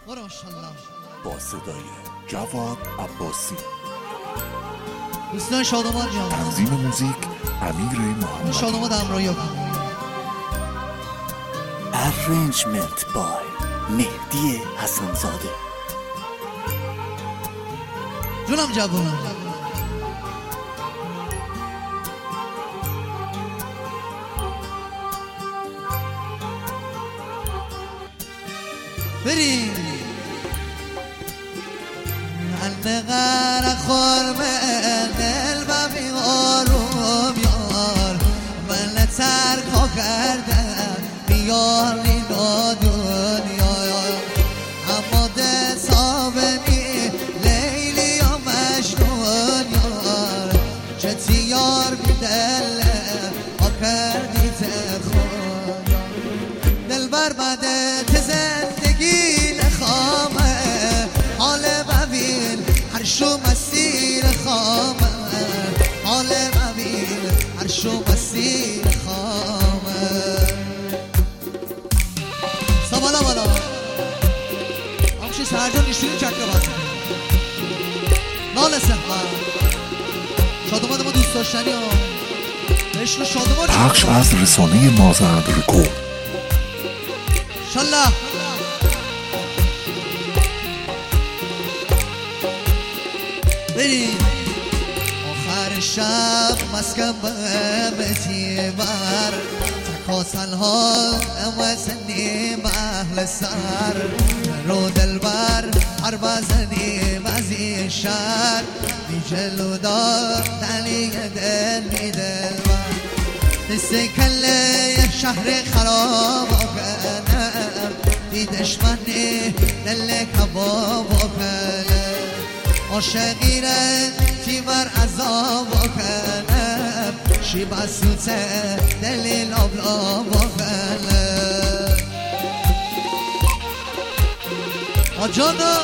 با صدای جواد عباسی، دوستان شادمان جان، تنظیم موزیک امیر محمد، شادمان همراهی کنید. ارنجمنت بای مهدی حسنزاده. جونم جوان، بریم النقر خرم دل و بیارم یار من ترک کردم بیار اینا دنیا اما دستابنی لیلی و مجنون یار چه یار بیدل ها کردی تخون دل بر بده زندگی نخوامه حال ببین هر شو مسیر خامه حال ببین هر شو مسیر خامه سوالا بالا همشه سرجان نشونی چکه بازه نال سفر شادمان ما دوست داشتنی ها عشق شادمان پخش از رسانه مازند رکورد. انشالله بریم آخر شب مسکن بهتی بر تکاسل ها وزنیم اهل سر رو دل بر هر بزنیم از این شهر بی جلو دار دلی دل بی دل بر دست کله شهر خراب کنم دیدش منی دل کباب کنم عاشقی را تی بر عذاب کنم شی بسوته دل لابلاب کنم آجانا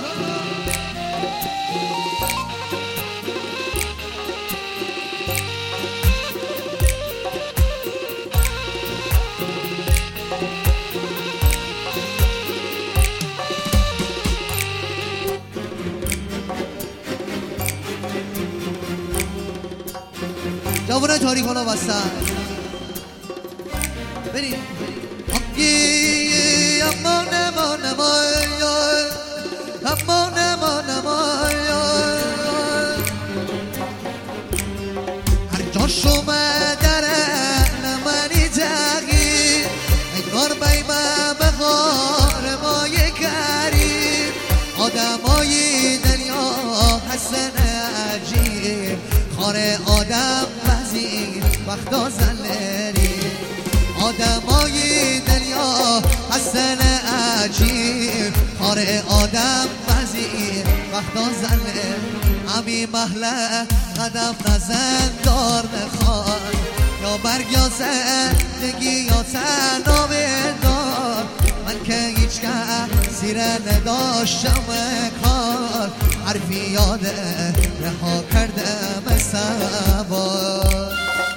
جوانای تاریخ حالا بستن بریم اما نما اما نما هر جا شما درن منی تغییر انگار بیمه به غار مای کریم آدمای دنیا حسن عجیب خار آدم وزیر وقتا زنری آدمای دنیا حسن عجیب خار آدم وزیر وقتا زنری امی محله قدم نزن دار نخواد یا برگ یا زندگی یا تنها بدار من که هیچ کسی را نداشتم کار حرفی یاده رها کردم سوار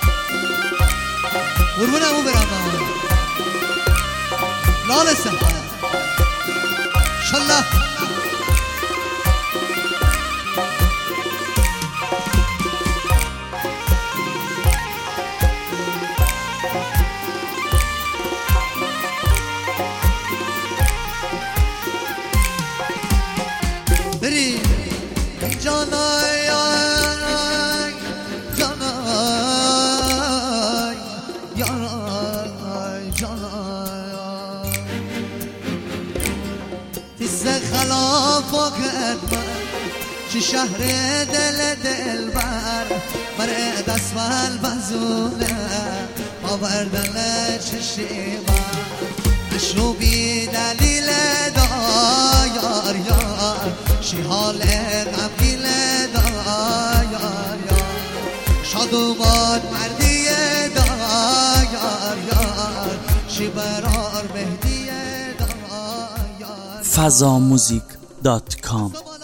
قربونه اون برم لال سفر انشالله بریم جانای جانای جانای جانای تیز خلاف و کدمن چی شهر دل بر بره دست بل بزونه آوردن چشیمن نشو بی دلیل دا یار یار شی حال غمگین دا یار یار شادومان مردی دا یار یار شی برار مهدی دا یار فضاموزیک.com